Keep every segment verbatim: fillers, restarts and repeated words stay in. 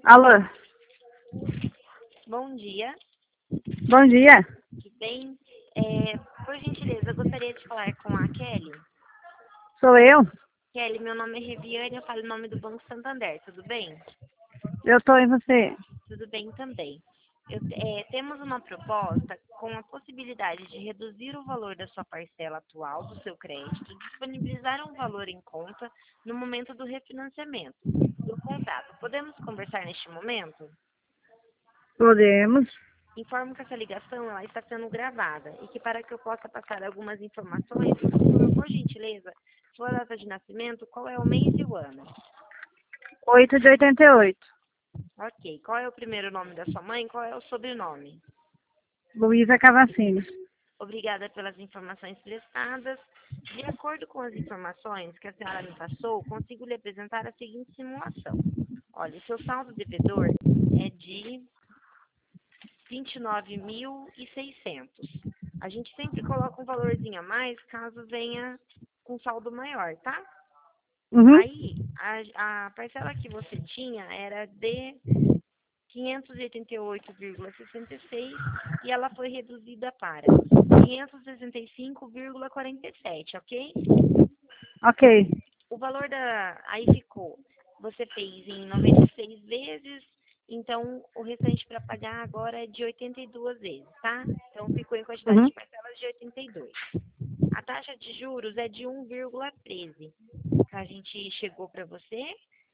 Alô, Bom dia, bom dia. tudo bem? É, por gentileza, eu gostaria de falar com a Kelly. Sou eu? Kelly, meu nome é Reviane, eu falo em nome do Banco Santander, tudo bem? Eu tô em você. Tudo bem também. Eu- é, temos uma proposta com a possibilidade de reduzir o valor da sua parcela atual do seu crédito, disponibilizar um valor em conta no momento do refinanciamento do contrato. Podemos conversar neste momento? Podemos. Informo que essa ligação ela está sendo gravada e que para que eu possa passar algumas informações, por por gentileza, sua data de nascimento, qual é o mês e o ano? Oito de oitenta e oito. Ok. Qual é o primeiro nome da sua mãe? Qual é o sobrenome? Luísa Cavacini. Obrigada pelas informações prestadas. De acordo com as informações que a senhora me passou, consigo lhe apresentar a seguinte simulação. Olha, o seu saldo devedor é de vinte e nove mil e seiscentos. A gente sempre coloca um valorzinho a mais caso venha com saldo maior, tá? Uhum. Aí, a, a parcela que você tinha era de quinhentos e oitenta e oito vírgula sessenta e seis e ela foi reduzida para quinhentos e sessenta e cinco vírgula quarenta e sete, ok? Ok. O valor da. Aí ficou. Você fez em noventa e seis vezes, então o restante para pagar agora é de oitenta e duas vezes, tá? Então ficou em quantidade Uhum. de parcelas de oitenta e dois. A taxa de juros é de um vírgula treze. A gente chegou para você.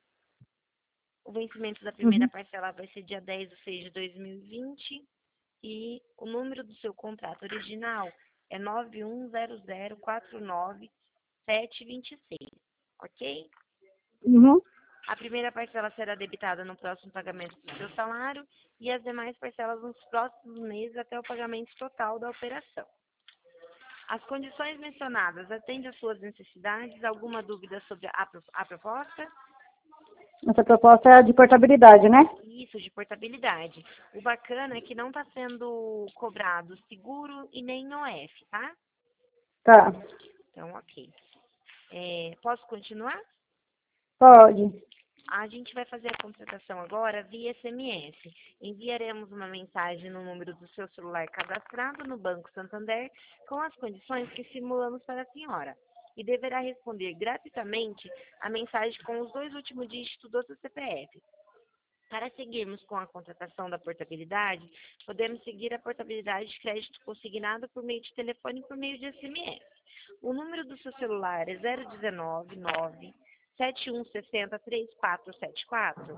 O vencimento da primeira Uhum. parcela vai ser dia dez de seis de dois mil e vinte e o número do seu contrato original é nove um zero zero quatro nove sete dois seis, ok? Uhum. A primeira parcela será debitada no próximo pagamento do seu salário e as demais parcelas nos próximos meses até o pagamento total da operação. As condições mencionadas atendem às suas necessidades? Alguma dúvida sobre a, pro- a proposta? Essa proposta é a de portabilidade, né? Isso, de portabilidade. O bacana é que não está sendo cobrado seguro e nem O F, tá? Tá. Então, ok. É, posso continuar? Pode. A gente vai fazer a contratação agora via S M S. Enviaremos uma mensagem no número do seu celular cadastrado no Banco Santander com as condições que simulamos para a senhora. E deverá responder gratuitamente a mensagem com os dois últimos dígitos do seu C P F. Para seguirmos com a contratação da portabilidade, podemos seguir a portabilidade de crédito consignado por meio de telefone e por meio de S M S. O número do seu celular é zero um nove nove sete um seis zero três quatro sete quatro.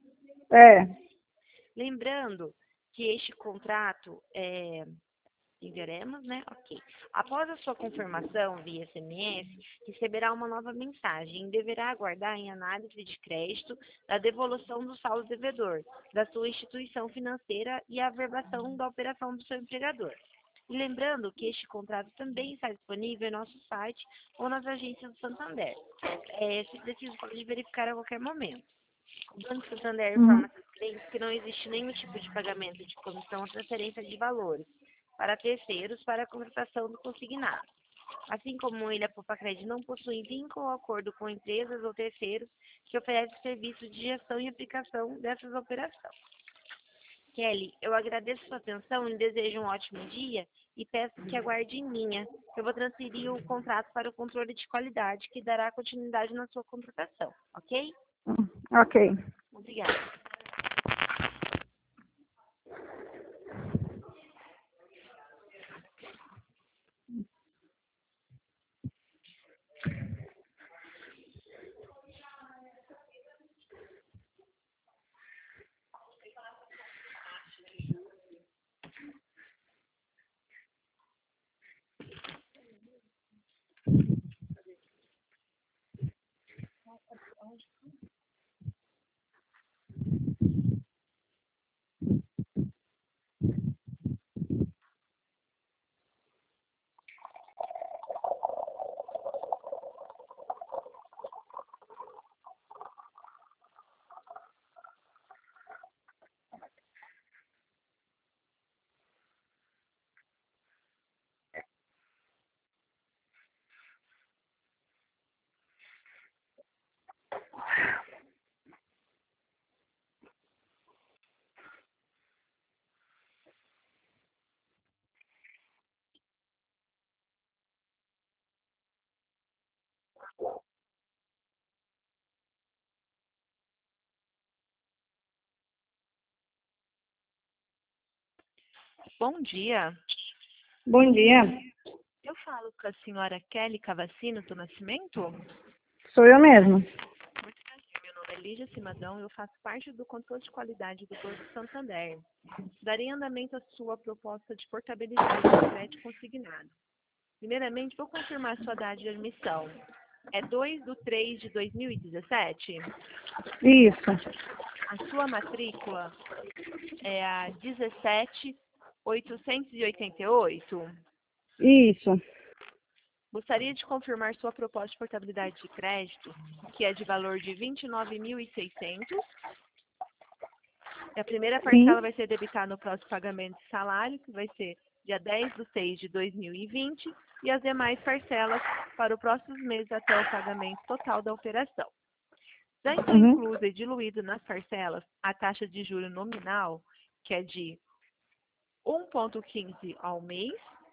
É. Lembrando que este contrato é, enviaremos, né? Ok. Após a sua confirmação via S M S, receberá uma nova mensagem e deverá aguardar em análise de crédito da devolução do saldo devedor da sua instituição financeira e a averbação da operação do seu empregador. E lembrando que este contrato também está disponível em nosso site ou nas agências do Santander. É, se preciso, pode verificar a qualquer momento. O Banco Santander Uhum. informa seus clientes que não existe nenhum tipo de pagamento de comissão ou transferência de valores para terceiros para a contratação do consignado. Assim como ele, a Popacred não possui vínculo ou acordo com empresas ou terceiros que oferecem serviços de gestão e aplicação dessas operações. Kelly, eu agradeço sua atenção e desejo um ótimo dia e peço que aguarde em linha. Eu vou transferir o contrato para o controle de qualidade, que dará continuidade na sua contratação, ok? Ok. Obrigada. Bom dia. Bom dia. Eu falo com a senhora Kelly Cavacino do Nascimento? Sou eu mesma. Muito prazer, meu nome é Lígia Cimadão e eu faço parte do controle de qualidade do Banco Santander. Daria andamento à sua proposta de portabilidade de crédito consignado. Primeiramente, vou confirmar sua data de admissão. É dois de três de dois mil e dezessete? Isso. A sua matrícula é a dezessete mil oitocentos e oitenta e oito? Isso. Gostaria de confirmar sua proposta de portabilidade de crédito, que é de valor de vinte e nove mil e seiscentos. E a primeira parcela Sim. vai ser debitada no próximo pagamento de salário, que vai ser dia dez de seis de dois mil e vinte, e as demais parcelas para os próximos meses até o pagamento total da operação. Já está Uhum. incluso e diluído nas parcelas a taxa de juros nominal, que é de um vírgula quinze ao mês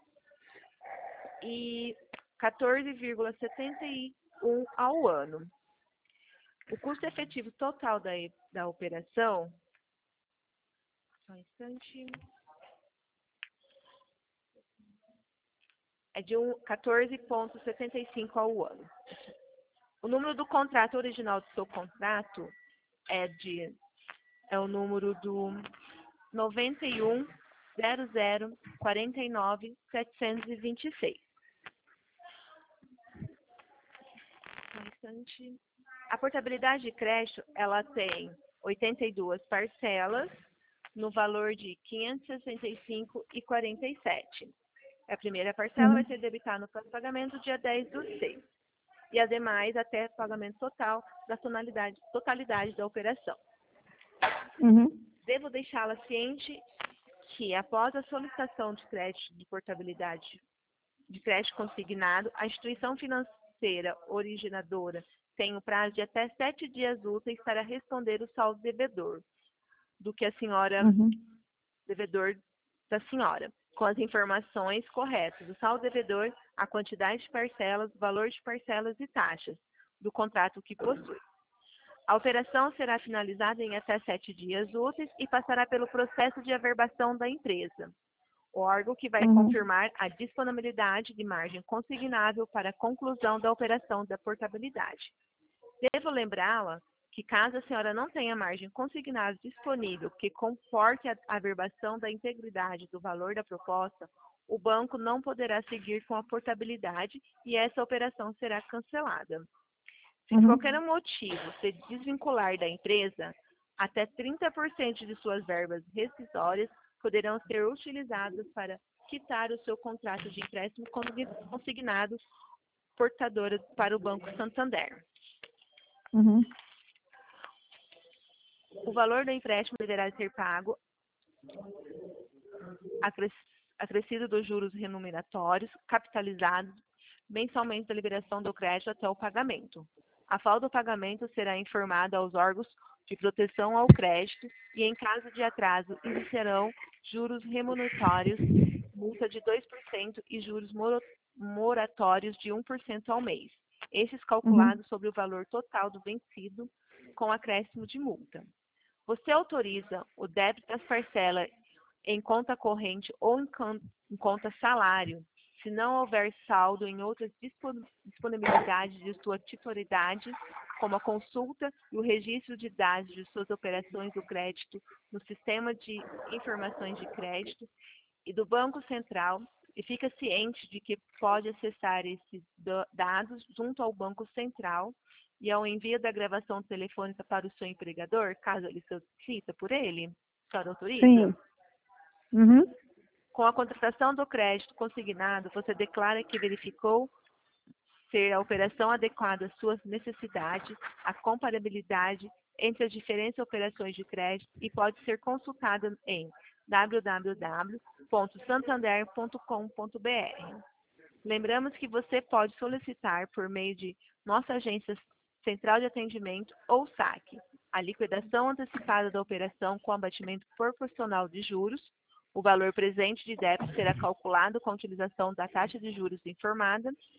e quatorze vírgula setenta e um ao ano. O custo efetivo total da, da operação, só um instante, é de um, quatorze vírgula setenta e cinco ao ano. O número do contrato original do seu contrato é de é o número do noventa e um zero zero quarenta e nove setecentos e vinte e seis. Um instante. A portabilidade de crédito, ela tem oitenta e duas parcelas no valor de quinhentos e sessenta e cinco reais e quarenta e sete centavos. A primeira parcela Uhum. vai ser debitada no próximo pagamento dia dez do seis. E as demais até pagamento total da tonalidade, totalidade da operação. Uhum. Devo deixá-la ciente que, após a solicitação de crédito de portabilidade de crédito consignado, a instituição financeira originadora tem o prazo de até sete dias úteis para responder o saldo devedor, do que a senhora, Uhum. devedor da senhora, com as informações corretas, o saldo devedor, a quantidade de parcelas, o valor de parcelas e taxas do contrato que possui. A operação será finalizada em até sete dias úteis e passará pelo processo de averbação da empresa, o órgão que vai Uhum. confirmar a disponibilidade de margem consignável para a conclusão da operação da portabilidade. Devo lembrá-la que, caso a senhora não tenha margem consignável disponível que comporte a averbação da integridade do valor da proposta, o banco não poderá seguir com a portabilidade e essa operação será cancelada. Se por Uhum. qualquer motivo se desvincular da empresa, até trinta por cento de suas verbas rescisórias poderão ser utilizadas para quitar o seu contrato de empréstimo consignado portadora para o Banco Santander. Uhum. O valor do empréstimo deverá ser pago acrescido dos juros remuneratórios, capitalizados mensalmente da liberação do crédito até o pagamento. A falta do pagamento será informada aos órgãos de proteção ao crédito e, em caso de atraso, iniciarão juros remuneratórios, multa de dois por cento e juros moratórios de um por cento ao mês, estes calculados sobre o valor total do vencido com acréscimo de multa. Você autoriza o débito das parcelas em conta corrente ou em, em conta salário, se não houver saldo em outras disponibilidades de sua titularidade, como a consulta e o registro de dados de suas operações do crédito no Sistema de Informações de Crédito e do Banco Central, e fica ciente de que pode acessar esses dados junto ao Banco Central e ao envio da gravação telefônica para o seu empregador, caso ele solicita por ele. A senhora autoriza? Sim. Uhum. Com a contratação do crédito consignado, você declara que verificou ser a operação adequada às suas necessidades, a comparabilidade entre as diferentes operações de crédito e pode ser consultada em w w w ponto santander ponto com ponto b r. Lembramos que você pode solicitar por meio de nossa agência central de atendimento ou saque a liquidação antecipada da operação com abatimento proporcional de juros. O valor presente de débito será calculado com a utilização da taxa de juros informada.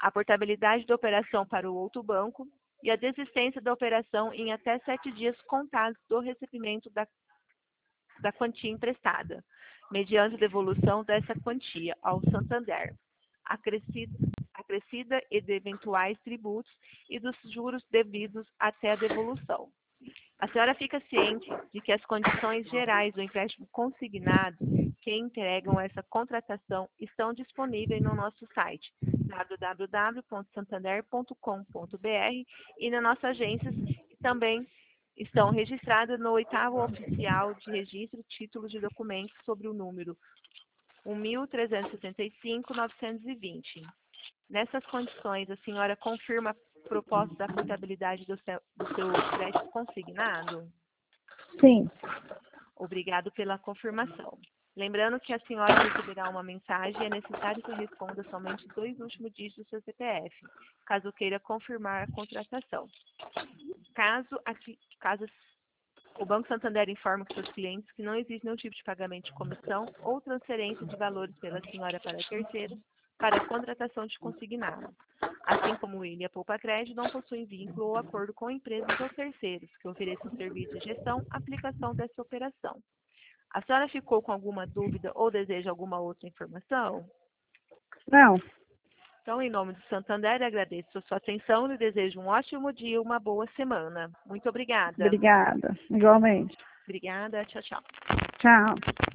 a portabilidade da operação para o outro banco e a desistência da operação em até sete dias contados do recebimento da, da quantia emprestada, mediante devolução dessa quantia ao Santander, acrescida, acrescida e de eventuais tributos e dos juros devidos até a devolução. A senhora fica ciente de que as condições gerais do empréstimo consignado que entregam essa contratação estão disponíveis no nosso site w w w ponto santander ponto com ponto b r e na nossa agência também estão registradas no oitavo oficial de registro títulos de documentos sobre o número um mil trezentos e setenta e cinco, novecentos e vinte. Nessas condições, a senhora confirma a proposta da portabilidade do seu, do seu crédito consignado? Sim. Obrigado pela confirmação. Lembrando que a senhora receberá uma mensagem e é necessário que responda somente os dois últimos dígitos do seu C P F, caso queira confirmar a contratação. Caso, aqui, caso o Banco Santander informe que seus clientes que não existe nenhum tipo de pagamento de comissão ou transferência de valores pela senhora para terceiros para a contratação de consignado. Assim como ele e a Poupa Crédito não possuem vínculo ou acordo com empresas ou terceiros que ofereçam serviço de gestão, aplicação dessa operação. A senhora ficou com alguma dúvida ou deseja alguma outra informação? Não. Então, em nome do Santander, agradeço a sua atenção e desejo um ótimo dia e uma boa semana. Muito obrigada. Obrigada. Igualmente. Obrigada. Tchau, tchau. Tchau.